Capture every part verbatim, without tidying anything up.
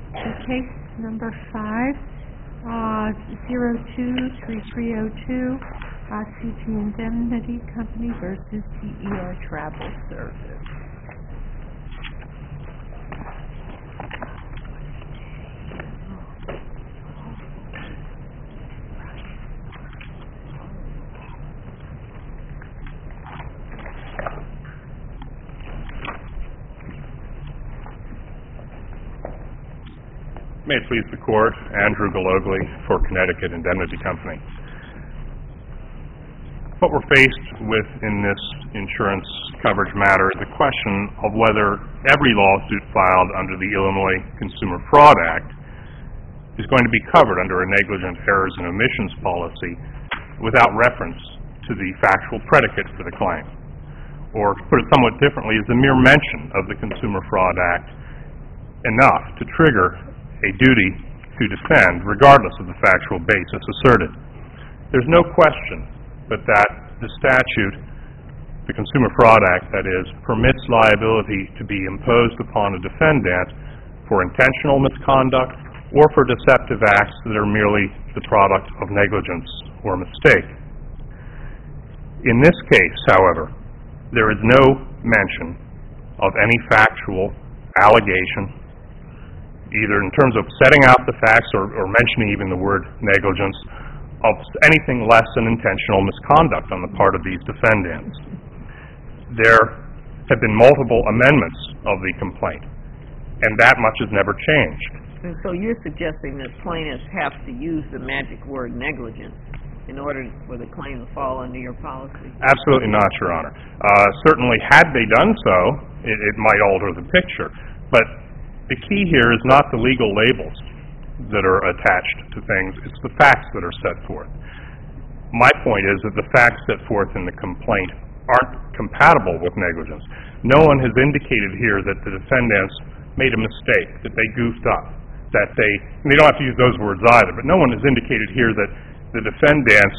Case number five, uh, zero two three three zero two, uh, C T Indemnity Company versus D E R Travel Service. May it please the Court, Andrew Gologly for Connecticut Indemnity Company. What we're faced with in this insurance coverage matter is the question of whether every lawsuit filed under the Illinois Consumer Fraud Act is going to be covered under a negligent errors and omissions policy without reference to the factual predicate for the claim. Or, to put it somewhat differently, is the mere mention of the Consumer Fraud Act enough to trigger a duty to defend regardless of the factual basis asserted. There's no question but that the statute, the Consumer Fraud Act, that is, permits liability to be imposed upon a defendant for intentional misconduct or for deceptive acts that are merely the product of negligence or mistake. In this case, however, there is no mention of any factual allegation, either in terms of setting out the facts or, or mentioning even the word negligence, of anything less than intentional misconduct on the part of these defendants. There have been multiple amendments of the complaint, and that much has never changed. And so you're suggesting that plaintiffs have to use the magic word negligence in order for the claim to fall under your policy? Absolutely not, Your Honor. Uh, certainly, had they done so, it, it might alter the picture. But the key here is not the legal labels that are attached to things, it's the facts that are set forth. My point is that the facts set forth in the complaint aren't compatible with negligence. No one has indicated here that the defendants made a mistake, that they goofed up, that they, and they don't have to use those words either, but no one has indicated here that the defendants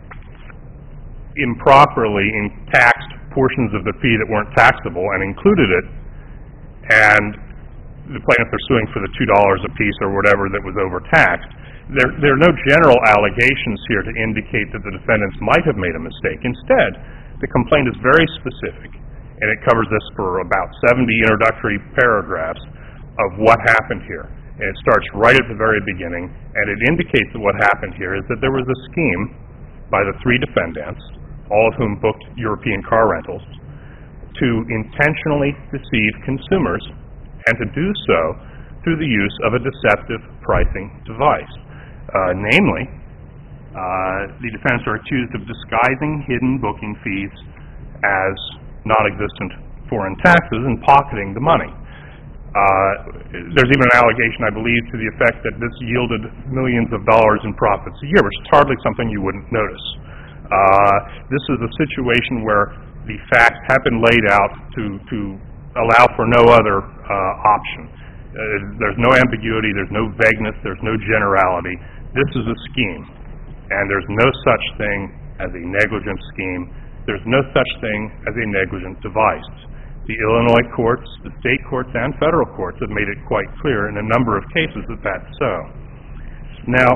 improperly taxed portions of the fee that weren't taxable and included it, and the plaintiffs are suing for the two dollars a piece or whatever that was overtaxed. There, there are no general allegations here to indicate that the defendants might have made a mistake. Instead, the complaint is very specific, and it covers this for about seventy introductory paragraphs of what happened here. And it starts right at the very beginning, and it indicates that what happened here is that there was a scheme by the three defendants, all of whom booked European car rentals, to intentionally deceive consumers, and to do so through the use of a deceptive pricing device. Uh, namely, uh, the defendants are accused of disguising hidden booking fees as non-existent foreign taxes and pocketing the money. Uh, there's even an allegation, I believe, to the effect that this yielded millions of dollars in profits a year, which is hardly something you wouldn't notice. Uh, this is a situation where the facts have been laid out to, to allow for no other uh, option. Uh, there's no ambiguity, there's no vagueness, there's no generality. This is a scheme, and there's no such thing as a negligent scheme. There's no such thing as a negligent device. The Illinois courts, the state courts, and federal courts have made it quite clear in a number of cases that that's so. Now,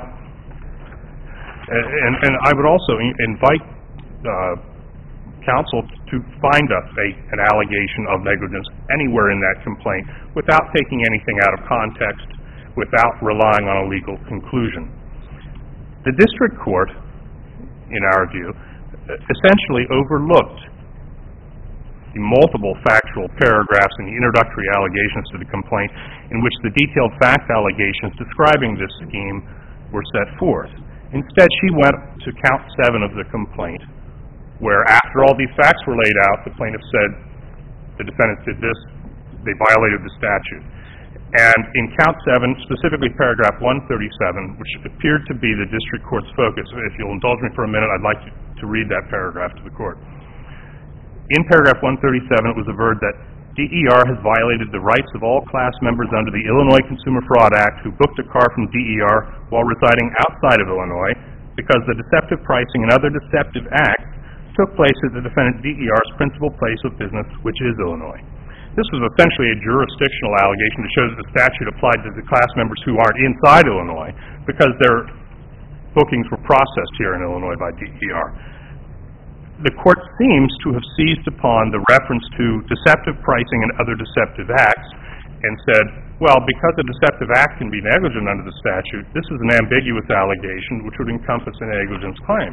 and, and I would also invite uh, counsel to find us a, an allegation of negligence anywhere in that complaint without taking anything out of context, without relying on a legal conclusion. The district court, in our view, essentially overlooked the multiple factual paragraphs in the introductory allegations to the complaint in which the detailed fact allegations describing this scheme were set forth. Instead, she went to count seven of the complaint, where after all these facts were laid out, the plaintiff said the defendants did this, they violated the statute. And in count seven, specifically paragraph one thirty-seven, which appeared to be the district court's focus, if you'll indulge me for a minute, I'd like to, to read that paragraph to the court. In paragraph one thirty-seven, it was averred that D E R has violated the rights of all class members under the Illinois Consumer Fraud Act who booked a car from D E R while residing outside of Illinois because the deceptive pricing and other deceptive acts took place at the defendant D E R's principal place of business, which is Illinois. This was essentially a jurisdictional allegation to show that the statute applied to the class members who aren't inside Illinois because their bookings were processed here in Illinois by D E R. The court seems to have seized upon the reference to deceptive pricing and other deceptive acts and said, well, because a deceptive act can be negligent under the statute, this is an ambiguous allegation which would encompass a negligence claim.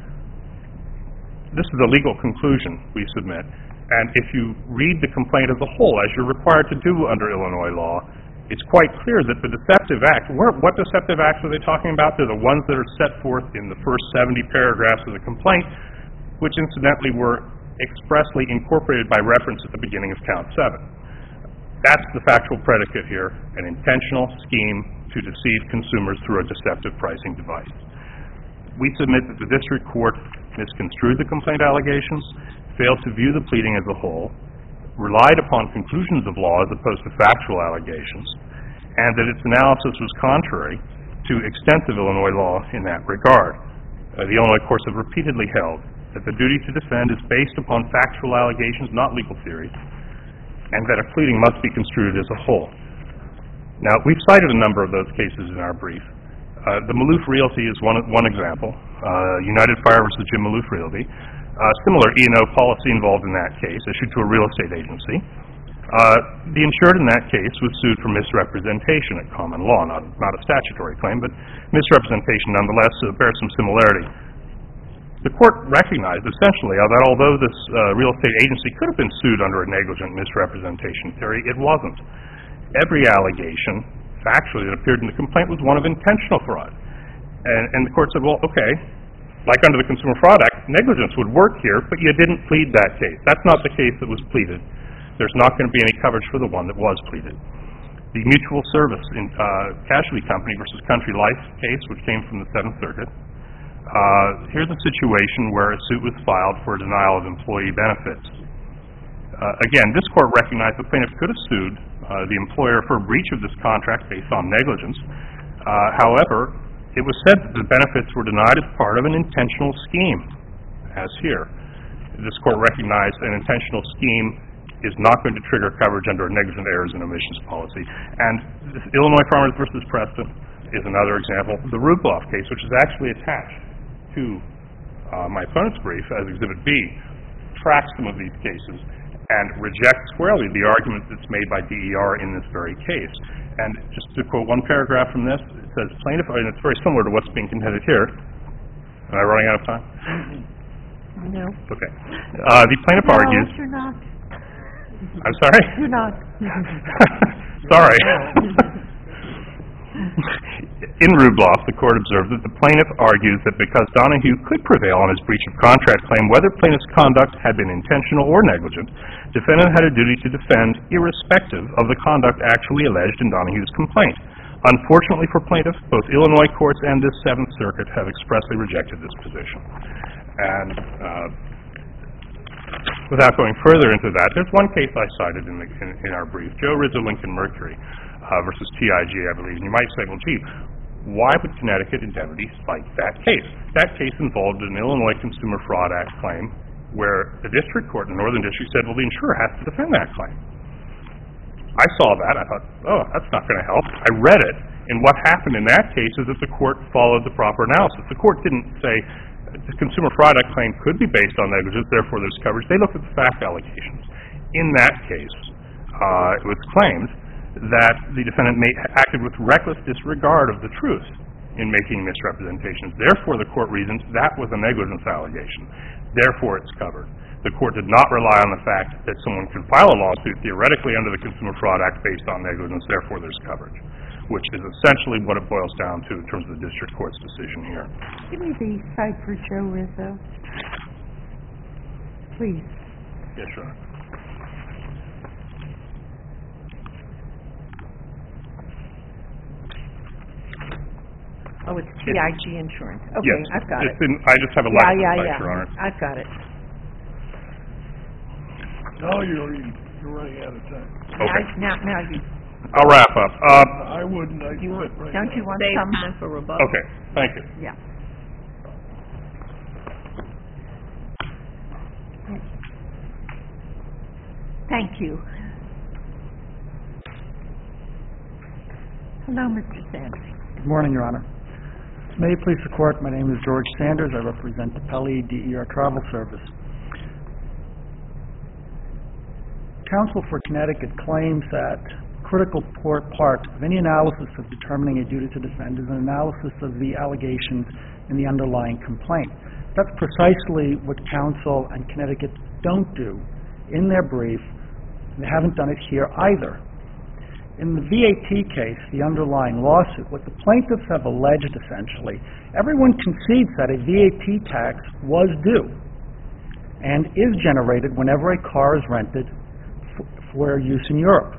This is a legal conclusion we submit, and if you read the complaint as a whole, as you're required to do under Illinois law, it's quite clear that the deceptive act, where, what deceptive acts are they talking about? They're the ones that are set forth in the first seventy paragraphs of the complaint, which incidentally were expressly incorporated by reference at the beginning of count seven. That's the factual predicate here, an intentional scheme to deceive consumers through a deceptive pricing device. We submit that the district court misconstrued the complaint allegations, failed to view the pleading as a whole, relied upon conclusions of law as opposed to factual allegations, and that its analysis was contrary to extensive Illinois law in that regard. Uh, the Illinois courts have repeatedly held that the duty to defend is based upon factual allegations, not legal theories, and that a pleading must be construed as a whole. Now, we've cited a number of those cases in our brief. Uh, the Maloof Realty is one, one example, uh, United Fire versus Jim Maloof Realty. Uh, similar E and O policy involved in that case, issued to a real estate agency. Uh, the insured in that case was sued for misrepresentation at common law, not, not a statutory claim, but misrepresentation nonetheless uh, bears some similarity. The court recognized essentially that although this uh, real estate agency could have been sued under a negligent misrepresentation theory, it wasn't. Every allegation, factually, that appeared in the complaint was one of intentional fraud. And, and the court said, well, okay, like under the Consumer Fraud Act, negligence would work here, but you didn't plead that case. That's not the case that was pleaded. There's not going to be any coverage for the one that was pleaded. The Mutual Service in, uh, Casualty Company versus Country Life case, which came from the Seventh Circuit, Uh, here's a situation where a suit was filed for denial of employee benefits. Uh, again, this court recognized the plaintiff could have sued uh, the employer for a breach of this contract based on negligence. Uh, however, it was said that the benefits were denied as part of an intentional scheme, as here. This court recognized an intentional scheme is not going to trigger coverage under a negligent errors and omissions policy. And this Illinois Farmers versus Preston is another example. The Rubloff case, which is actually attached to uh, my opponent's brief as Exhibit B, tracks some of these cases and rejects squarely the argument that's made by D E R in this very case. And just to quote one paragraph from this, it says, plaintiff, and it's very similar to what's being contended here. Am I running out of time? No. Okay. Uh, the plaintiff No, argues... you're not. I'm sorry? You're not. Sorry. In Rubloff, the court observed that the plaintiff argues that because Donahue could prevail on his breach of contract claim, whether plaintiff's conduct had been intentional or negligent, defendant had a duty to defend irrespective of the conduct actually alleged in Donahue's complaint. Unfortunately for plaintiff, both Illinois courts and this Seventh Circuit have expressly rejected this position. And uh, without going further into that, there's one case I cited in, the, in, in our brief, Joe Rizzo Lincoln Mercury uh, versus T I G, I believe. And you might say, well, gee, why would Connecticut Indemnity cite that case? That case involved an Illinois Consumer Fraud Act claim where the district court in the Northern District said, well, the insurer has to defend that claim. I saw that. I thought, oh, that's not going to help. I read it. And what happened in that case is that the court followed the proper analysis. The court didn't say the Consumer Fraud Act claim could be based on negligence, therefore there's coverage. They looked at the fact allegations. In that case, uh, it was claimed that the defendant may, acted with reckless disregard of the truth in making misrepresentations. Therefore, the court reasons that was a negligence allegation. Therefore, it's covered. The court did not rely on the fact that someone could file a lawsuit theoretically under the Consumer Fraud Act based on negligence. Therefore, there's coverage, which is essentially what it boils down to in terms of the district court's decision here. Give me the site for Joe Rizzo. Please. Yes, Your Honor. Oh, it's T I G Insurance. Okay, Yes, I've got it's it. in, I just have a Yeah, license yeah, plate, yeah. Your Honor. I've got it. No, you're, you're running out of time. Okay. Now, now you, I'll wrap up. Um, I wouldn't, I'd you want, quit right don't now. you want Save some? time for rebuttal. okay, thank you. Yeah. Thank you. Hello, Mister Sanders. Good morning, Your Honor. May it please the Court, my name is George Sanders. I represent the Pelley D E R Travel Service. Counsel for Connecticut claims that critical part of any analysis of determining a duty to defend is an analysis of the allegations in the underlying complaint. That's precisely what counsel and Connecticut don't do in their brief. They haven't done it here either. In the V A T case, the underlying lawsuit, what the plaintiffs have alleged essentially, everyone concedes that a V A T tax was due and is generated whenever a car is rented for use in Europe.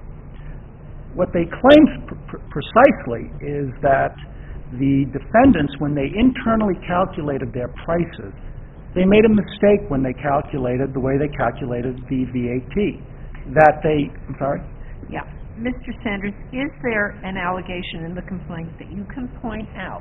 What they claim pr pr precisely is that the defendants, when they internally calculated their prices, they made a mistake when they calculated the way they calculated the V A T. That they, I'm sorry? Yeah. Mister Sanders, is there an allegation in the complaint that you can point out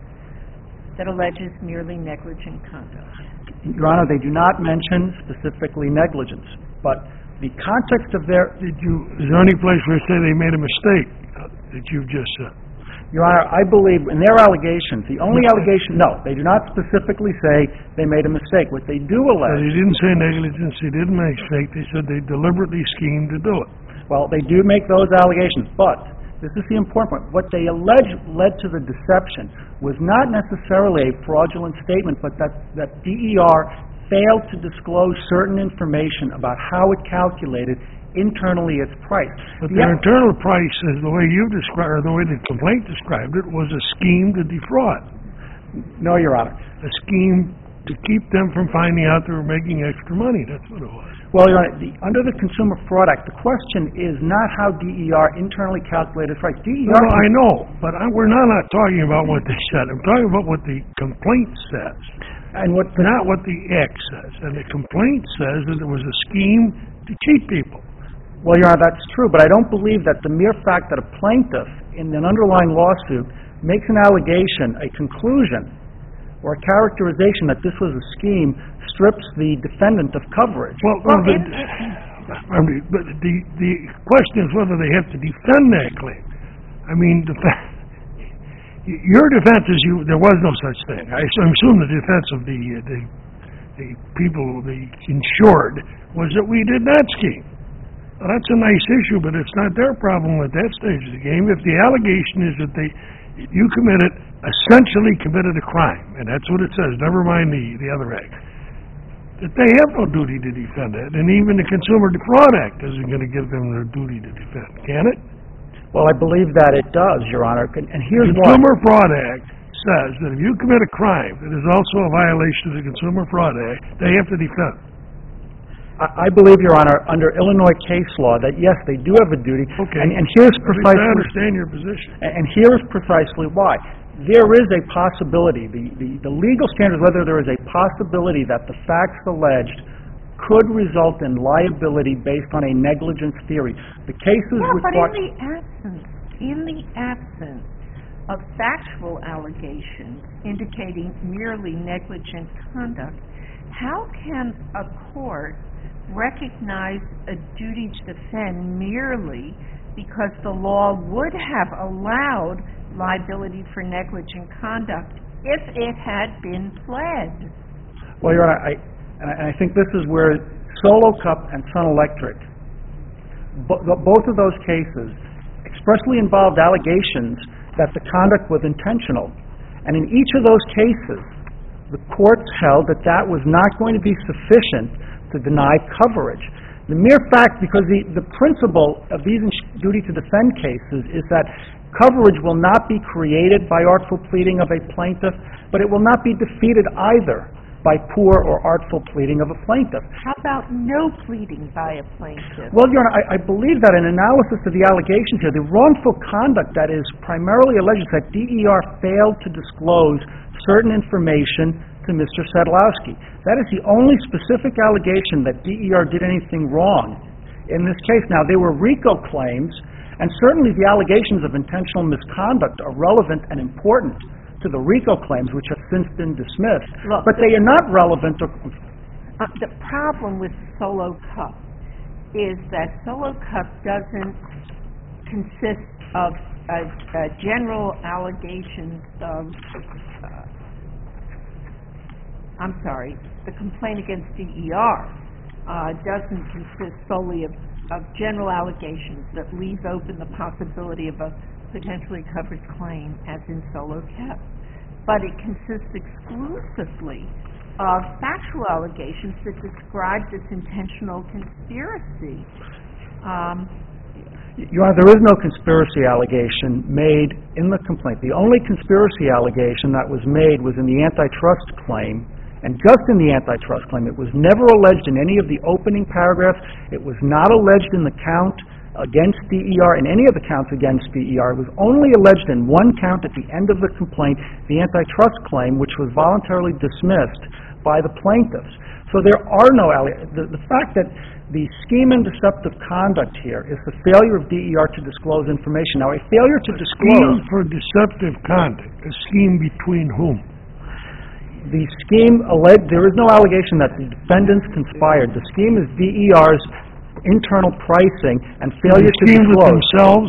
that alleges merely negligent conduct? Your Honor, they do not mention specifically negligence, but the context of their... Did you, is there any place where they say they made a mistake uh, that you've just said? Your Honor, I believe in their allegations, the only allegation, no, they do not specifically say they made a mistake. What they do So allege... they didn't say negligence, they didn't make a mistake, they said they deliberately schemed to do it. Well, they do make those allegations, but this is the important point. What they allege led to the deception was not necessarily a fraudulent statement, but that, that D E R failed to disclose certain information about how it calculated internally its price. But The- their internal price, is the way you described, or the way the complaint described it, was a scheme to defraud. No, Your Honor. A scheme to keep them from finding out they were making extra money, that's what it was. Well, Your Honor, the, under the Consumer Fraud Act, the question is not how D E R internally calculated its price. D E R... No, I know, but I, we're not, not talking about what they said. I'm talking about what the complaint says, And what the, not what the act says. And the complaint says that it was a scheme to cheat people. well, Your Honor, that's true, but I don't believe that the mere fact that a plaintiff in an underlying lawsuit makes an allegation, a conclusion, or a characterization that this was a scheme strips the defendant of coverage. Well, Well, well, the, in- I mean, but the the question is whether they have to defend that claim. I mean, def- your defense is you. There was no such thing. I assume the defense of the uh, the the people, the insured, was that we did not scheme. Well, that's a nice issue, but it's not their problem at that stage of the game. If the allegation is that they you committed essentially committed a crime, and that's what it says. Never mind the the other act. That they have no duty to defend it, and even the Consumer Fraud Act isn't going to give them their duty to defend, can it? Well, I believe that it does, Your Honor, and and here's The why. Consumer Fraud Act says that if you commit a crime that is also a violation of the Consumer Fraud Act, they have to defend. I, I believe, Your Honor, under Illinois case law, that yes, they do have a duty, Okay. and, and here's At least I precisely... understand your position. And and here is precisely why. There is a possibility, the, the, the legal standard, whether there is a possibility that the facts alleged could result in liability based on a negligence theory. The cases Yeah, which... but in the absence, in the absence of factual allegations indicating merely negligent conduct, how can a court recognize a duty to defend merely because the law would have allowed liability for negligent conduct if it had been pled? Well, Your Honor, I, and I, and I think this is where Solo Cup and Sun Electric, bo both of those cases expressly involved allegations that the conduct was intentional. And in each of those cases, the courts held that that was not going to be sufficient to deny coverage. The mere fact, because the, the principle of these ins- duty to defend cases is that coverage will not be created by artful pleading of a plaintiff, but it will not be defeated either by poor or artful pleading of a plaintiff. How about no pleading by a plaintiff? Well, Your Honor, I, I believe that an analysis of the allegations here, the wrongful conduct that is primarily alleged that D E R failed to disclose certain information to Mister Sadlowski. That is the only specific allegation that D E R did anything wrong in this case. Now, there were RICO claims, and certainly the allegations of intentional misconduct are relevant and important to the RICO claims, which have since been dismissed. Look, but they are not relevant to... Uh, the problem with Solo Cup is that Solo Cup doesn't consist of uh, uh, general allegations of, uh, I'm sorry, the complaint against D E R uh, doesn't consist solely of, of general allegations that leave open the possibility of a potentially covered claim, as in Solo Kept, but it consists exclusively of factual allegations that describe this intentional conspiracy. Um, Your Honor, there is no conspiracy allegation made in the complaint. The only conspiracy allegation that was made was in the antitrust claim, and just in the antitrust claim. It was never alleged in any of the opening paragraphs. It was not alleged in the count against D E R, in any of the counts against D E R. It was only alleged in one count at the end of the complaint, the antitrust claim, which was voluntarily dismissed by the plaintiffs. So there are no allegations. The, the fact that the scheme and deceptive conduct here is the failure of D E R to disclose information. Now, a failure to disclose... Scheme for deceptive conduct, a scheme between whom? The scheme, alleged, there is no allegation that the defendants conspired. The scheme is D E R's internal pricing and failure to scheme with disclose. themselves?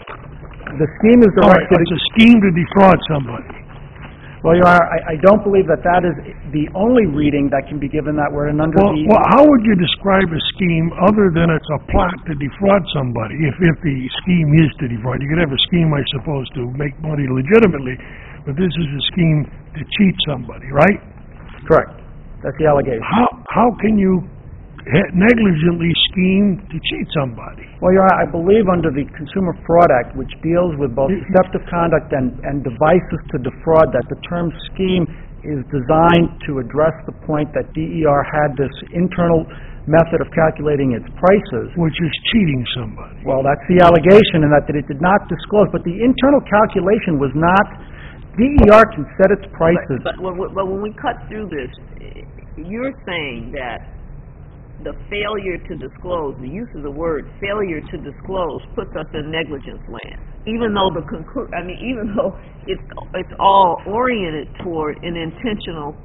The scheme is All right, directed... it's a scheme to defraud somebody. Well, Your Honor, I, I don't believe that that is the only reading that can be given that word, and under Well, the... well, how would you describe a scheme other than it's a plot to defraud somebody, if, if the scheme is to defraud? You could have a scheme, I suppose, to make money legitimately, but this is a scheme to cheat somebody, right? Correct. That's the allegation. How, how can you he- negligently scheme to cheat somebody? Well, Your Honor, I believe under the Consumer Fraud Act, which deals with both deceptive conduct and, and devices to defraud, that the term scheme is designed to address the point that D E R had this internal method of calculating its prices. Which is cheating somebody. Well, that's the allegation, and that, that it did not disclose. But the internal calculation was not... D E R can set its prices... But, but, when- but when we cut through this, you're saying that the failure to disclose, the use of the word failure to disclose, puts us in negligence land. Even though the conclu- I mean, even though it's it's all oriented toward an intentional,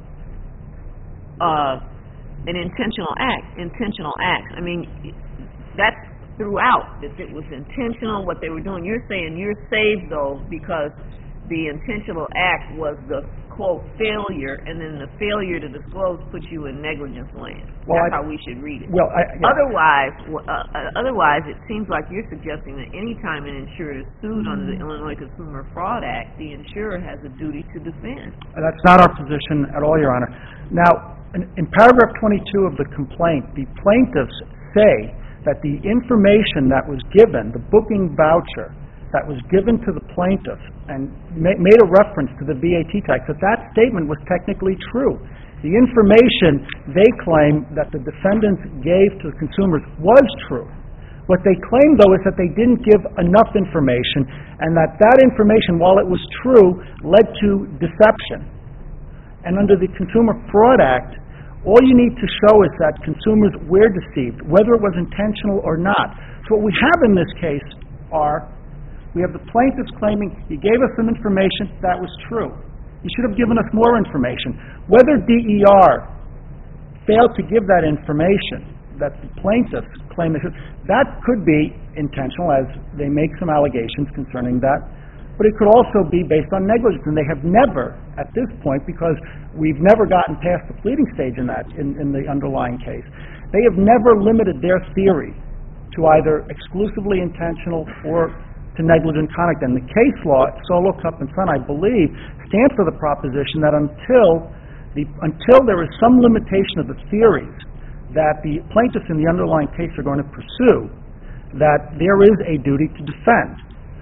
uh, an intentional act, intentional acts. I mean, that's throughout. If it was intentional, what they were doing. You're saying you're saved though because the intentional act was the quote failure, and then the failure to disclose puts you in negligence land. Well, That's I- how we should read it. Well, I... yeah. Otherwise, w- uh, uh, otherwise, it seems like you're suggesting that any time an insurer is sued under the Illinois Consumer Fraud Act, the insurer has a duty to defend. That's not our position at all, Your Honor. Now, in, in paragraph twenty-two of the complaint, the plaintiffs say that the information that was given, the booking voucher that was given to the plaintiff and ma- made a reference to the V A T tax, that that statement was technically true. The information they claim that the defendants gave to the consumers was true. What they claim, though, is that they didn't give enough information, and that that information, while it was true, led to deception. And under the Consumer Fraud Act, all you need to show is that consumers were deceived, whether it was intentional or not. So what we have in this case are, we have the plaintiffs claiming, you gave us some information, that was true. You should have given us more information. Whether D E R failed to give that information that the plaintiffs claim, that could be intentional, as they make some allegations concerning that, but it could also be based on negligence, and they have never, at this point, because we've never gotten past the pleading stage in that, in, in the underlying case, they have never limited their theory to either exclusively intentional or to negligent conduct. And the case law, Solo, Cup, and Son, I believe, stands for the proposition that until the until there is some limitation of the theories that the plaintiffs in the underlying case are going to pursue, that there is a duty to defend.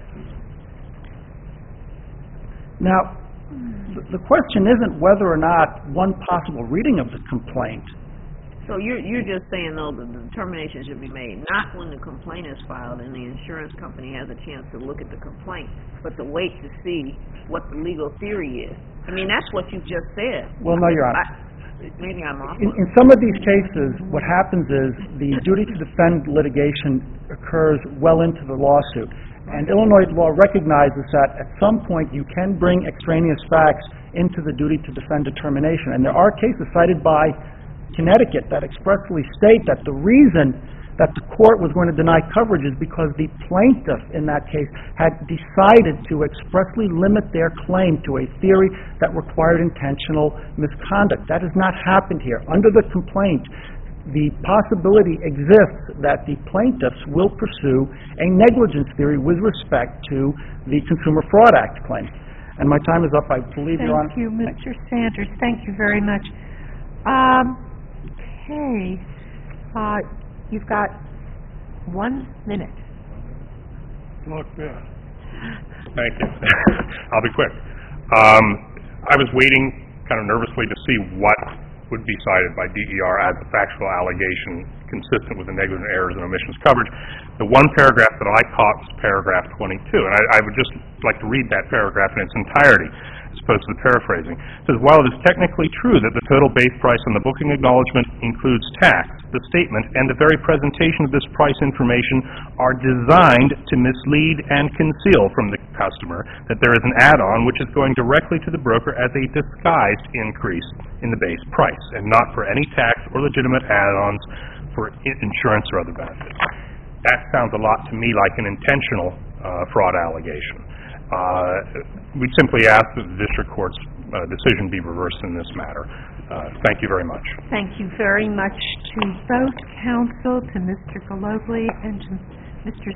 Now, the question isn't whether or not one possible reading of the complaint. So you're you're just saying, though, that the determination should be made not when the complaint is filed and the insurance company has a chance to look at the complaint, but to wait to see what the legal theory is. I mean, that's what you just said. Well, no, Your Honor. I, maybe I'm off. In, in some of these cases, what happens is the duty to defend litigation occurs well into the lawsuit. And Illinois law recognizes that at some point you can bring extraneous facts into the duty to defend determination. And there are cases cited by Connecticut that expressly state that the reason that the court was going to deny coverage is because the plaintiff in that case had decided to expressly limit their claim to a theory that required intentional misconduct. That has not happened here. Under the complaint, the possibility exists that the plaintiffs will pursue a negligence theory with respect to the Consumer Fraud Act claim. And my time is up, I believe, Your Honor. Thank you, Mister Sanders. Thank you very much. Um, okay. Uh, you've got one minute. Look, yeah. Thank you. I'll be quick. Um, I was waiting kind of nervously to see what would be cited by D E R as a factual allegation consistent with the negligent errors and omissions coverage. The one paragraph that I caught was paragraph twenty-two, and I, I would just like to read that paragraph in its entirety, as opposed to the paraphrasing. It says, while it is technically true that the total base price on the booking acknowledgement includes tax, the statement and the very presentation of this price information are designed to mislead and conceal from the customer that there is an add-on which is going directly to the broker as a disguised increase in the base price, and not for any tax or legitimate add-ons for insurance or other benefits. That sounds a lot to me like an intentional uh, fraud allegation. Uh, we simply ask that the district court's uh, decision be reversed in this matter. Uh, thank you very much. Thank you very much to both counsel, to Mister Gologly and to Mister